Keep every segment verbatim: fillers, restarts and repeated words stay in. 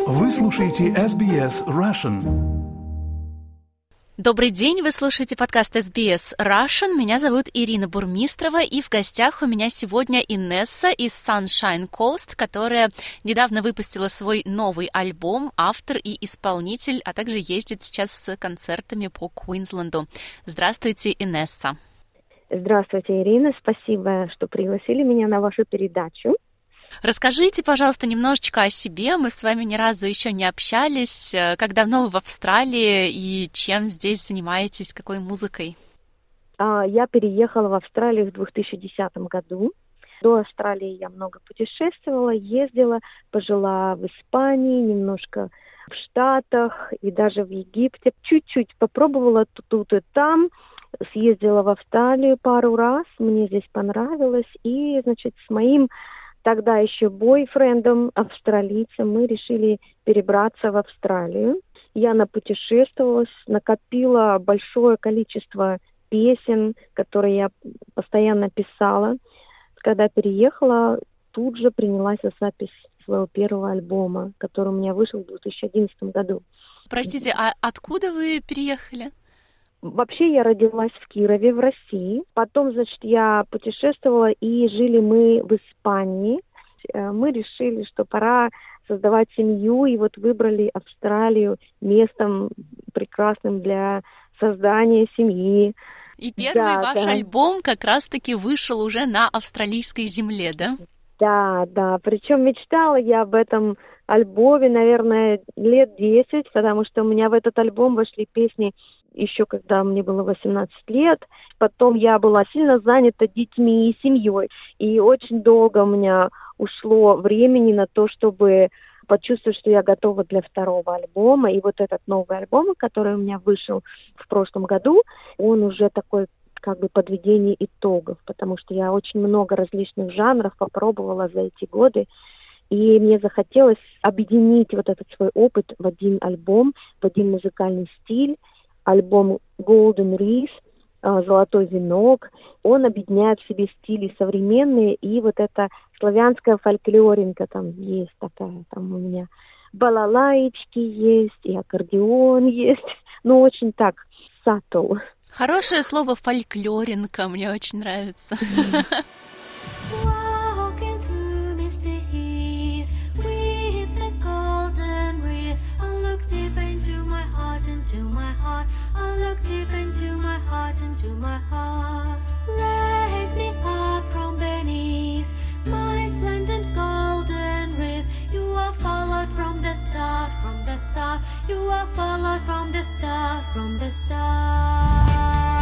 Вы слушаете эс би эс Russian. Добрый день, вы слушаете подкаст эс би эс Russian. Меня зовут Ирина Бурмистрова, и в гостях у меня сегодня Инесса из Sunshine Coast, которая недавно выпустила свой новый альбом, автор и исполнитель, а также ездит сейчас с концертами по Квинсленду. Здравствуйте, Инесса. Здравствуйте, Ирина. Спасибо, что пригласили меня на вашу передачу. Расскажите, пожалуйста, немножечко о себе. Мы с вами ни разу еще не общались. Как давно вы в Австралии и чем здесь занимаетесь, какой музыкой? Я переехала в Австралию в две тысячи десятом году. До Австралии я много путешествовала, ездила, пожила в Испании, немножко в Штатах и даже в Египте. Чуть-чуть попробовала тут и там. Съездила в Австралию пару раз, мне здесь понравилось. И, значит, с моим тогда еще бойфрендом, австралийцем, мы решили перебраться в Австралию. Я напутешествовалась, накопила большое количество песен, которые я постоянно писала. Когда переехала, тут же принялась за запись своего первого альбома, который у меня вышел в две тысячи одиннадцатом году. Простите, а откуда вы переехали? Вообще я родилась в Кирове, в России. Потом, значит, я путешествовала, и жили мы в Испании. Мы решили, что пора создавать семью, и вот выбрали Австралию местом прекрасным для создания семьи. И первый да, ваш да. альбом как раз-таки вышел уже на австралийской земле, да? Да, да. Причем мечтала я об этом альбоме, наверное, лет десять, потому что у меня в этот альбом вошли песни еще когда мне было восемнадцать лет. Потом я была сильно занята детьми и семьей. И очень долго у меня ушло времени на то, чтобы почувствовать, что я готова для второго альбома. И вот этот новый альбом, который у меня вышел в прошлом году, он уже такой как бы подведение итогов, потому что я очень много различных жанров попробовала за эти годы. И мне захотелось объединить вот этот свой опыт в один альбом, в один музыкальный стиль. Альбом Golden Reef, «Золотой венок», он объединяет в себе стили современные, и вот эта славянская фольклоринка там есть такая, там у меня балалаечки есть, и аккордеон есть, ну очень так, subtle. Хорошее слово «фольклоринка», мне очень нравится. To my heart, I'll look deep into my heart, into my heart. Raise me up from beneath my splendid golden wreath. You are followed from the start, from the start. You are followed from the start, from the start.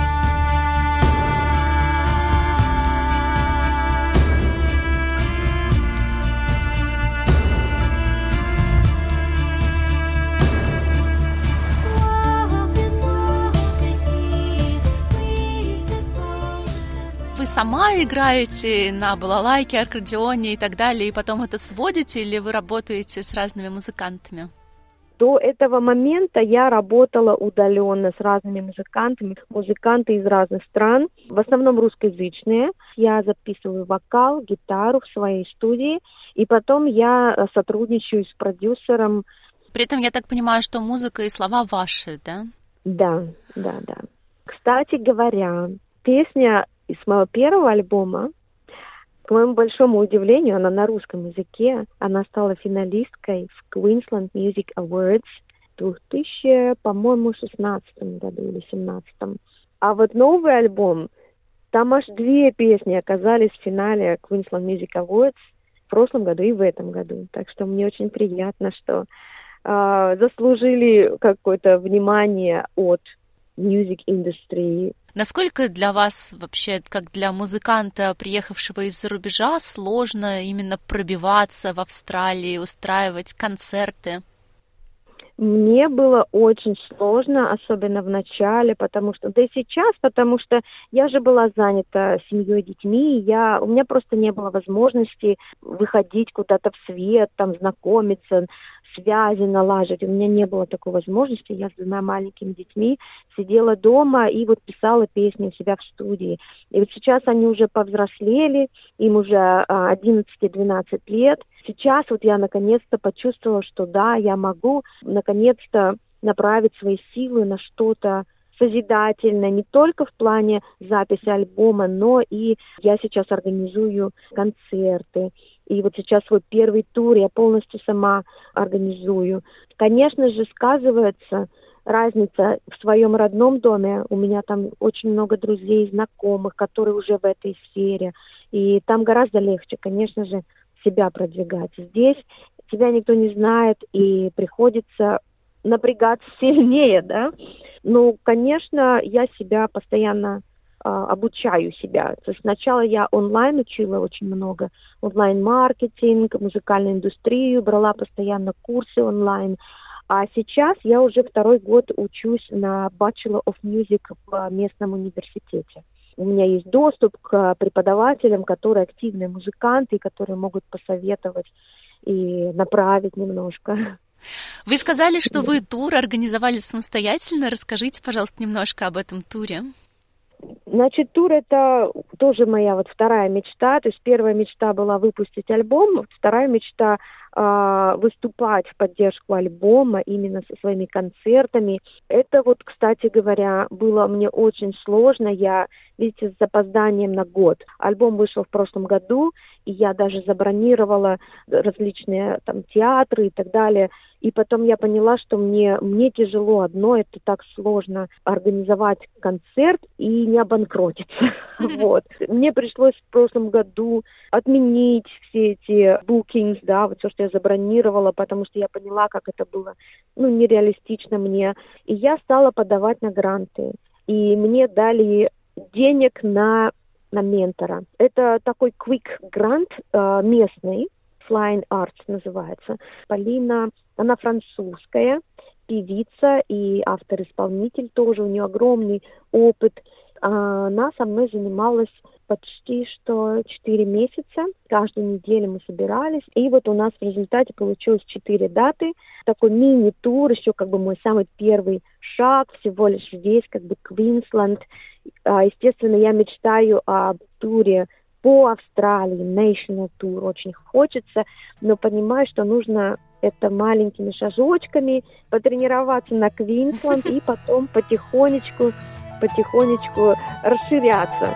Вы сама играете на балалайке, аккордеоне и так далее, и потом это сводите, или вы работаете с разными музыкантами? До этого момента я работала удаленно с разными музыкантами, музыканты из разных стран, в основном русскоязычные. Я записываю вокал, гитару в своей студии, и потом я сотрудничаю с продюсером. При этом я так понимаю, что музыка и слова ваши, да? Да, да, да. Кстати говоря, песня из моего первого альбома, к моему большому удивлению, она на русском языке. Она стала финалисткой в Queensland Music Awards в две тысячи, по-моему, шестнадцатом году или семнадцатом. А вот новый альбом, там аж две песни оказались в финале Queensland Music Awards в прошлом году и в этом году. Так что мне очень приятно, что э, заслужили какое-то внимание от music industry. Насколько для вас вообще, как для музыканта, приехавшего из-за рубежа, сложно именно пробиваться в Австралии, устраивать концерты? Мне было очень сложно, особенно в начале, потому что, да и сейчас, потому что я же была занята семьей, детьми, я, у меня просто не было возможности выходить куда-то в свет, там, знакомиться с связи налаживать. У меня не было такой возможности. Я с двумя маленькими детьми сидела дома и вот писала песни у себя в студии. И вот сейчас они уже повзрослели, им уже одиннадцать-двенадцать лет. Сейчас вот я наконец-то почувствовала, что да, я могу наконец-то направить свои силы на что-то созидательное, не только в плане записи альбома, но и я сейчас организую концерты. И вот сейчас свой первый тур я полностью сама организую. Конечно же, сказывается разница в своем родном доме. У меня там очень много друзей, знакомых, которые уже в этой сфере. И там гораздо легче, конечно же, себя продвигать. Здесь тебя никто не знает, и приходится напрягаться сильнее, да. Ну, конечно, я себя постоянно э, обучаю себя. То есть сначала я онлайн учила очень много, онлайн-маркетинг, музыкальную индустрию, брала постоянно курсы онлайн. А сейчас я уже второй год учусь на Bachelor of Music в местном университете. У меня есть доступ к преподавателям, которые активные музыканты, которые могут посоветовать и направить немножко. Вы сказали, что вы тур организовали самостоятельно. Расскажите, пожалуйста, немножко об этом туре. Значит, тур — это тоже моя вот вторая мечта. То есть первая мечта была выпустить альбом, вторая мечта э, выступать в поддержку альбома именно со своими концертами. Это вот, кстати говоря, было мне очень сложно. Я, видите, с запозданием на год. Альбом вышел в прошлом году, и я даже забронировала различные там театры и так далее. И потом я поняла, что мне, мне тяжело одно, это так сложно организовать концерт и не обанкротиться. Вот. Мне пришлось в прошлом году отменить все эти bookings, да, вот все, что я забронировала, потому что я поняла, как это было, ну, нереалистично мне. И я стала подавать на гранты. И мне дали денег на, на ментора. Это такой quick грант э, местный, Flying Arts называется. Полина, она французская певица и автор-исполнитель тоже, у нее огромный опыт. Она со мной занималась почти что четыре месяца. Каждую неделю мы собирались. И вот у нас в результате получилось четыре даты. Такой мини-тур, еще как бы мой самый первый шаг, всего лишь весь как бы Квинсленд. Естественно, я мечтаю о туре по Австралии, National Tour очень хочется, но понимаю, что нужно это маленькими шажочками потренироваться на Квинсленд и потом потихонечку, потихонечку расширяться.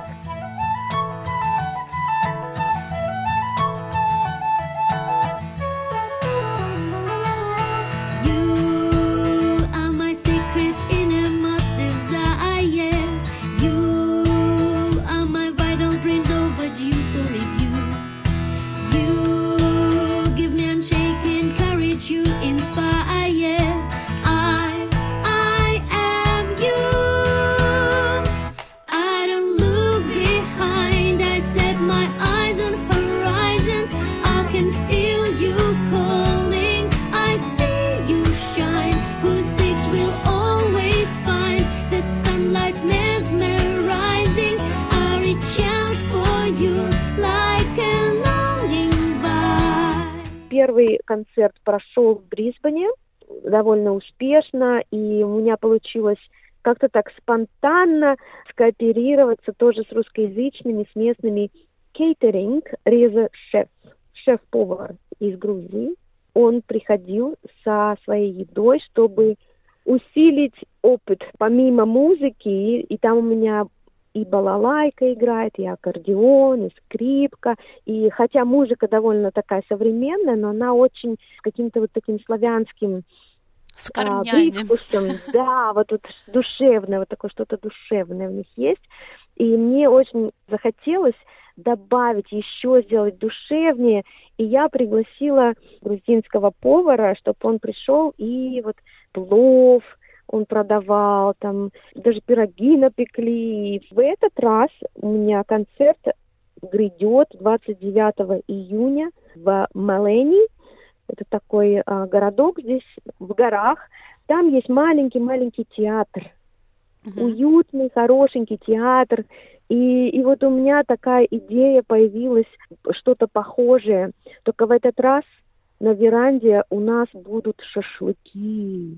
Первый концерт прошел в Брисбене довольно успешно, и у меня получилось как-то так спонтанно скооперироваться тоже с русскоязычными, с местными кейтеринг. Реза шеф, шеф-повар из Грузии. Он приходил со своей едой, чтобы усилить опыт помимо музыки, и, и там у меня и балалайка играет, и аккордеон, и скрипка. И хотя музыка довольно такая современная, но она очень с каким-то вот таким славянским с корнями. А, привкусом. Да, вот, вот душевное, вот такое что-то душевное в них есть. И мне очень захотелось добавить, еще сделать душевнее. И я пригласила грузинского повара, чтобы он пришел и вот плов он продавал, там даже пироги напекли. И в этот раз у меня концерт грядет двадцать девятого июня в Малени. Это такой а, городок здесь, в горах. Там есть маленький-маленький театр. Uh-huh. Уютный, хорошенький театр. И, и вот у меня такая идея появилась, что-то похожее. Только в этот раз на веранде у нас будут шашлыки,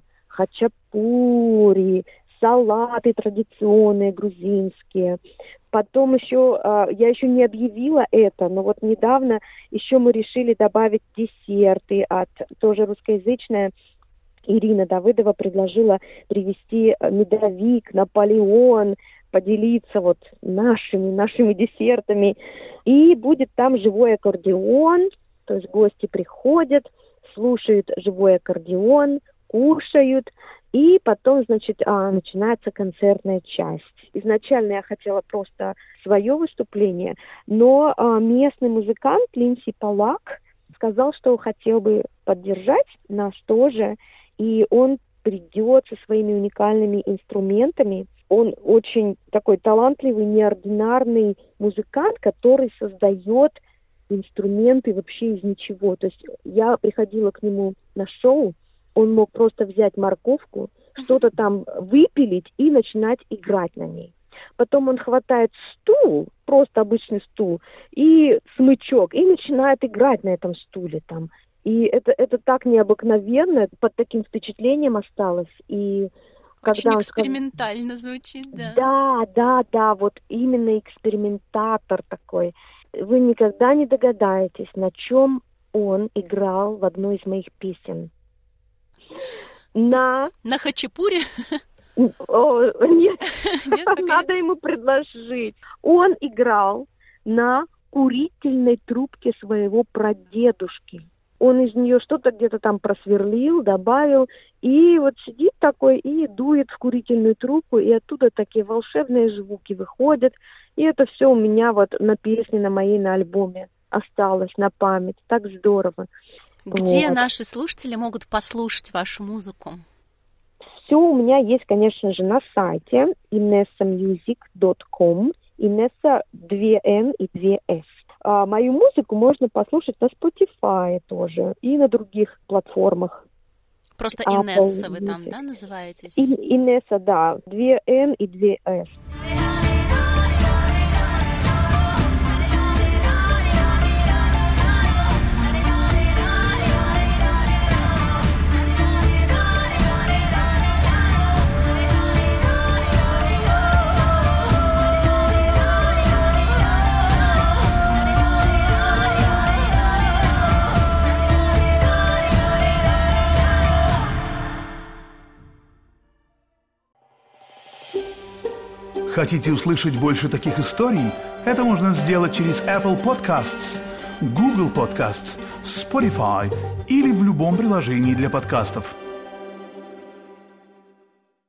хачапури, салаты традиционные грузинские. Потом еще, я еще не объявила это, но вот недавно еще мы решили добавить десерты от тоже русскоязычная. Ирина Давыдова предложила привезти медовик, Наполеон, поделиться вот нашими, нашими десертами. И будет там живой аккордеон, то есть гости приходят, слушают живой аккордеон, кушают, и потом, значит, а, начинается концертная часть. Изначально я хотела просто свое выступление, но а, местный музыкант Линси Палак сказал, что хотел бы поддержать нас тоже, и он придет со своими уникальными инструментами. Он очень такой талантливый, неординарный музыкант, который создает инструменты вообще из ничего. То есть я приходила к нему на шоу, он мог просто взять морковку, что-то там выпилить и начинать играть на ней. Потом он хватает стул, просто обычный стул, и смычок, и начинает играть на этом стуле там. И это, это так необыкновенно, под таким впечатлением осталось. И очень когда экспериментально сказал... звучит, да. Да, да, да, вот именно экспериментатор такой. Вы никогда не догадаетесь, на чем он играл в одной из моих песен. На... На хачапури? О, нет, нет надо ему предложить. Он играл на курительной трубке своего прадедушки. Он из нее что-то где-то там просверлил, добавил, и вот сидит такой и дует в курительную трубку, и оттуда такие волшебные звуки выходят. И это все у меня вот на песне, на моей, на альбоме осталось на память. Так здорово. Где вот. Наши слушатели могут послушать вашу музыку? Все у меня есть, конечно же, на сайте инесса мьюзик точка ком. Инесса два эн и два эс. А мою музыку можно послушать на Spotify тоже и на других платформах. Просто Инесса вы там, да, называетесь? И, Инесса, да, два эн и два эс. Хотите услышать больше таких историй? Это можно сделать через Apple Podcasts, Google Podcasts, Spotify или в любом приложении для подкастов.